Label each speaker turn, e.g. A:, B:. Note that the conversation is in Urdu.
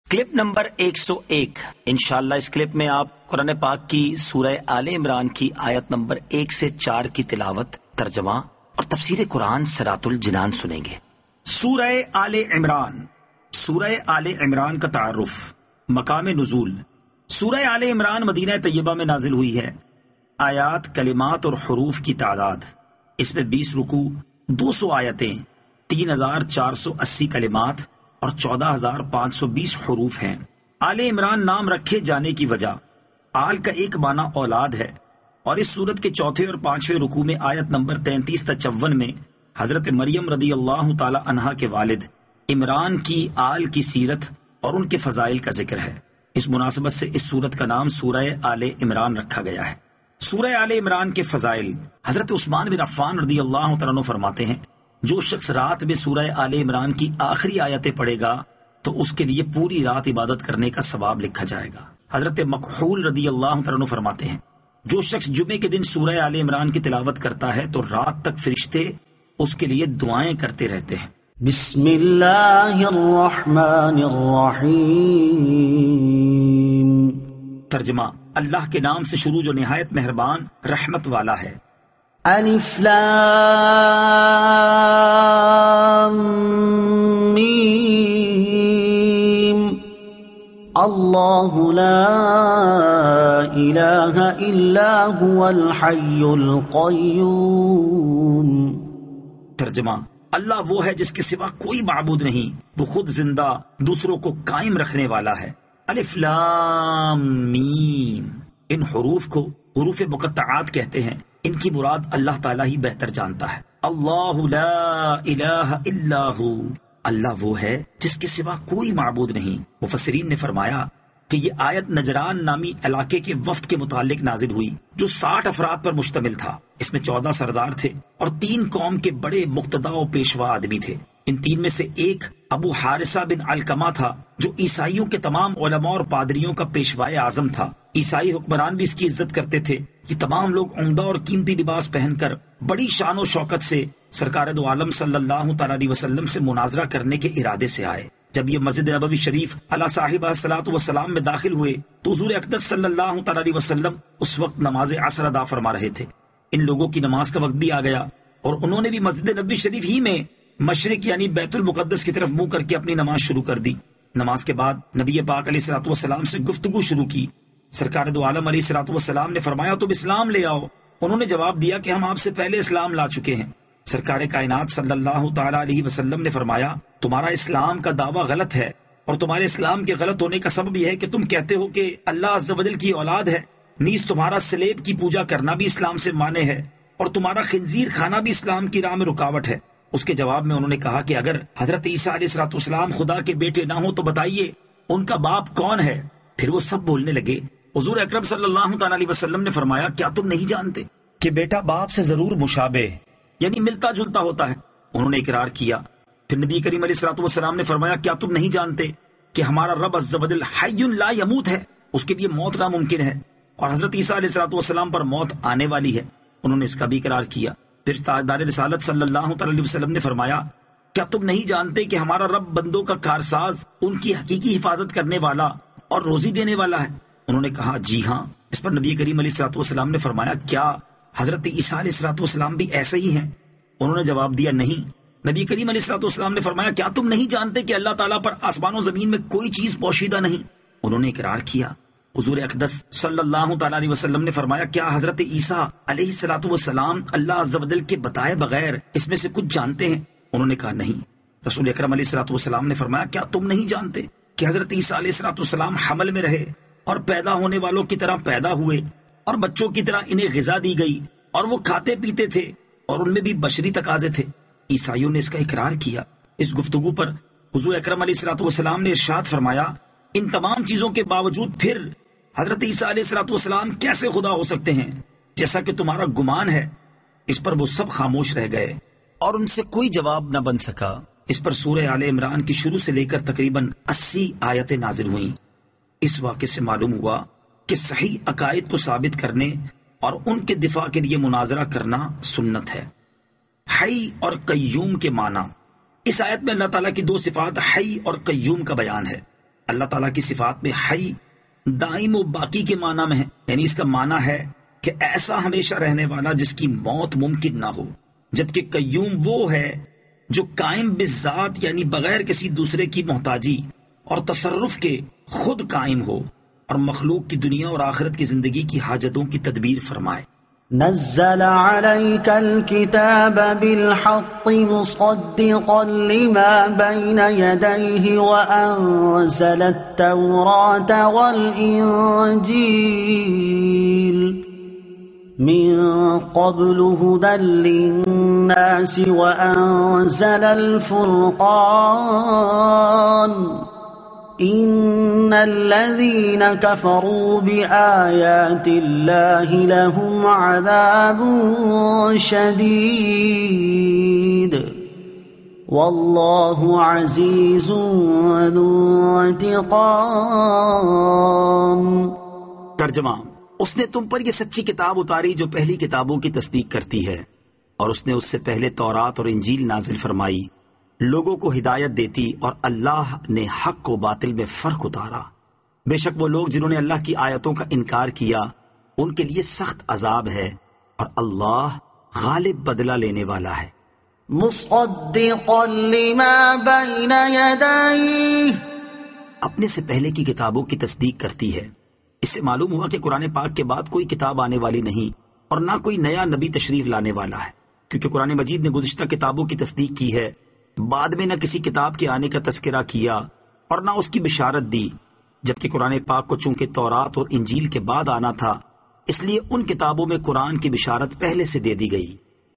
A: Clip number 101. انشاءاللہ اس کلپ میں آپ قرآن پاک کی سورہ آل عمران کی آیت نمبر 1 سے 4 کی تلاوت، ترجمہ اور تفسیر قرآن صراط الجنان سنیں گے. سورہ آل عمران. سورہ آل عمران کا تعارف. مقام نزول. سورہ آل عمران مدینہ طیبہ میں نازل ہوئی ہے. آیات، کلمات اور حروف کی تعداد: اس میں 20 رکوع، 200 آیتیں، 3480 کلمات اور 14520 حروف ہیں. آل عمران نام رکھے جانے کی وجہ: آل کا ایک معنی اولاد ہے، اور اس سورت کے چوتھے اور 5ویں رکوع میں آیت نمبر 33 تا 54 میں حضرت مریم رضی اللہ تعالی عنہا کے والد عمران کی آل کی سیرت اور ان کے فضائل کا ذکر ہے. اس مناسبت سے اس سورت کا نام سورہ آل عمران رکھا گیا ہے. سورہ آل عمران کے فضائل: حضرت عثمان بن عفان رضی اللہ تعالیٰ عنہ فرماتے ہیں، جو شخص رات میں سورہ آل عمران کی آخری آیتیں پڑھے گا تو اس کے لیے پوری رات عبادت کرنے کا ثواب لکھا جائے گا. حضرت مکحول رضی اللہ تعالیٰ عنہ فرماتے ہیں، جو شخص جمعے کے دن سورہ آل عمران کی تلاوت کرتا ہے تو رات تک فرشتے اس کے لیے دعائیں کرتے رہتے ہیں.
B: بسم اللہ الرحمن الرحیم.
A: ترجمہ: اللہ کے نام سے شروع جو نہایت مہربان رحمت والا ہے.
B: الف لام میم. اللہ لا الہ الا هو الحی القیوم.
A: ترجمہ: اللہ وہ ہے جس کے سوا کوئی معبود نہیں، وہ خود زندہ، دوسروں کو قائم رکھنے والا ہے. الف لام میم. ان حروف کو حروف مقطعات کہتے ہیں. ان کی مراد اللہ تعالیٰ ہی بہتر جانتا ہے. اللہ لا الہ الا ہو. اللہ وہ ہے جس کے سوا کوئی معبود نہیں. مفسرین نے فرمایا کہ یہ آیت نجران نامی علاقے کے وفد کے متعلق نازل ہوئی جو 60 افراد پر مشتمل تھا. اس میں 14 سردار تھے اور 3 قوم کے بڑے مقتدا و پیشوا آدمی تھے. ان 3 میں سے ایک ابو حارثہ بن علقمہ تھا جو عیسائیوں کے تمام علماء اور پادریوں کا پیشوائے اعظم تھا. عیسائی حکمران بھی اس کی عزت کرتے تھے. یہ تمام لوگ عمدہ اور قیمتی لباس پہن کر بڑی شان و شوکت سے سرکار دو عالم صلی اللہ تعالی علیہ وسلم سے مناظرہ کرنے کے ارادے سے آئے. جب یہ مسجد نبوی شریف علی صاحبہ الصلاۃ والسلام میں داخل ہوئے تو حضور اقدس صلی اللہ تعالی علیہ وسلم اس وقت نماز عصر ادا فرما رہے تھے. ان لوگوں کی نماز کا وقت بھی آ گیا اور انہوں نے بھی مسجد نبوی شریف ہی میں مشرق یعنی بیت المقدس کی طرف منہ کر کے اپنی نماز شروع کر دی. نماز کے بعد نبی پاک علیہ الصلوۃ والسلام سے گفتگو شروع کی. سرکار دو عالم علیہ الصلوۃ والسلام نے فرمایا تم اسلام لے آؤ. انہوں نے جواب دیا کہ ہم آپ سے پہلے اسلام لا چکے ہیں. سرکار کائنات صلی اللہ تعالی علیہ وسلم نے فرمایا تمہارا اسلام کا دعویٰ غلط ہے، اور تمہارے اسلام کے غلط ہونے کا سبب یہ ہے کہ تم کہتے ہو کہ اللہ عز و جل کی اولاد ہے. نیز تمہارا سلیب کی پوجا کرنا بھی اسلام سے مانے ہے اور تمہارا خنزیر کھانا بھی اسلام کی راہ میں رکاوٹ ہے. اس کے جواب میں انہوں نے کہا کہ اگر حضرت عیسیٰ علیہ الصلوۃ والسلام خدا کے بیٹے نہ ہوں تو بتائیے ان کا باپ کون ہے. پھر وہ سب بولنے لگے. حضور اکرم صلی اللہ تعالی علیہ وسلم نے فرمایا کیا تم نہیں جانتے کہ بیٹا باپ سے ضرور مشابہ یعنی ملتا جلتا ہوتا ہے. انہوں نے اقرار کیا. پھر نبی کریم علیہ الصلوۃ والسلام نے فرمایا کیا تم نہیں جانتے کہ ہمارا رب عز و جل حی لا یموت ہے، اس کے لیے موت ناممکن ہے، اور حضرت عیسیٰ علیہ الصلوۃ والسلام پر موت آنے والی ہے. انہوں نے اس کا بھی اقرار کیا. پھر تاجدار رسالت صلی اللہ تعالی علیہ وسلم نے فرمایا کیا تم نہیں جانتے کہ ہمارا رب بندوں کا کارساز، ان کی حقیقی حفاظت کرنے والا اور روزی دینے والا ہے. انہوں نے کہا جی ہاں. اس پر نبی کریم علیہ الصلوۃ والسلام نے فرمایا کیا حضرت عیسیٰ علیہ الصلوۃ والسلام بھی ایسے ہی ہیں؟ انہوں نے جواب دیا نہیں. نبی کریم علیہ الصلوۃ والسلام نے فرمایا کیا تم نہیں جانتے کہ اللہ تعالیٰ پر آسمان و زمین میں کوئی چیز پوشیدہ نہیں؟ انہوں نے اقرار کیا. حضور اقدس صلی اللہ تعالی علیہ وسلم نے فرمایا کیا حضرت عیسیٰ علیہ الصلوۃ والسلام اللہ عز و جل کے بتائے بغیر اس میں سے کچھ جانتے ہیں؟ انہوں نے کہا نہیں. رسول اکرم علیہ الصلوۃ والسلام نے فرمایا کیا تم نہیں جانتے کہ حضرت عیسیٰ علیہ الصلوۃ والسلام حمل میں رہے اور پیدا ہونے والوں کی طرح پیدا ہوئے اور بچوں کی طرح انہیں غذا دی گئی اور وہ کھاتے پیتے تھے اور ان میں بھی بشری تقاضے تھے. عیسائیوں نے اس کا اقرار کیا. اس گفتگو پر حضور اکرم علیہ الصلوۃ والسلام نے ارشاد فرمایا ان تمام چیزوں کے باوجود پھر حضرت عیسیٰ علیہ الصلوۃ والسلام کیسے خدا ہو سکتے ہیں جیسا کہ تمہارا گمان ہے؟ اس پر وہ سب خاموش رہ گئے اور ان سے کوئی جواب نہ بن سکا. اس پر سورہ آل عمران کی شروع سے لے کر تقریباً 80 آیتیں نازل ہوئیں. اس واقعے سے معلوم ہوا کہ صحیح عقائد کو ثابت کرنے اور ان کے دفاع کے لیے مناظرہ کرنا سنت ہے. حی اور قیوم کے معنی. اس آیت میں اللہ تعالیٰ کی 2 صفات حی اور قیوم کا بیان ہے. اللہ تعالیٰ کی صفات میں حی دائم و باقی کے معنی میں ہے، یعنی اس کا معنی ہے کہ ایسا ہمیشہ رہنے والا جس کی موت ممکن نہ ہو، جبکہ قیوم وہ ہے جو قائم بالذات یعنی بغیر کسی دوسرے کی محتاجی اور تصرف کے خود قائم ہو اور مخلوق کی دنیا اور آخرت کی زندگی کی حاجتوں کی تدبیر فرمائے۔
B: نزل عليك الكتاب بالحق مصدقا لما بين يديه وأنزل التوراة والإنجيل من قبل هدى للناس وأنزل الفرقان إن الذين كفروا بآيات الله لهم عذاب شديد والله عزيز ذو انتقام۔
A: ترجمہ، اس نے تم پر یہ سچی کتاب اتاری جو پہلی کتابوں کی تصدیق کرتی ہے، اور اس نے اس سے پہلے تورات اور انجیل نازل فرمائی، لوگوں کو ہدایت دیتی، اور اللہ نے حق و باطل میں فرق اتارا۔ بے شک وہ لوگ جنہوں نے اللہ کی آیتوں کا انکار کیا ان کے لیے سخت عذاب ہے، اور اللہ غالب بدلہ لینے والا ہے۔
B: مصدقا لما بین یدیہ،
A: اپنے سے پہلے کی کتابوں کی تصدیق کرتی ہے۔ اس سے معلوم ہوا کہ قرآن پاک کے بعد کوئی کتاب آنے والی نہیں اور نہ کوئی نیا نبی تشریف لانے والا ہے، کیونکہ قرآن مجید نے گزشتہ کتابوں کی تصدیق کی ہے، بعد میں نہ کسی کتاب کے آنے کا تذکرہ کیا اور نہ اس کی بشارت دی، جبکہ قرآن پاک کو چونکہ تورات اور انجیل کے بعد آنا تھا، اس لیے ان کتابوں میں قرآن کی بشارت پہلے سے دے دی گئی۔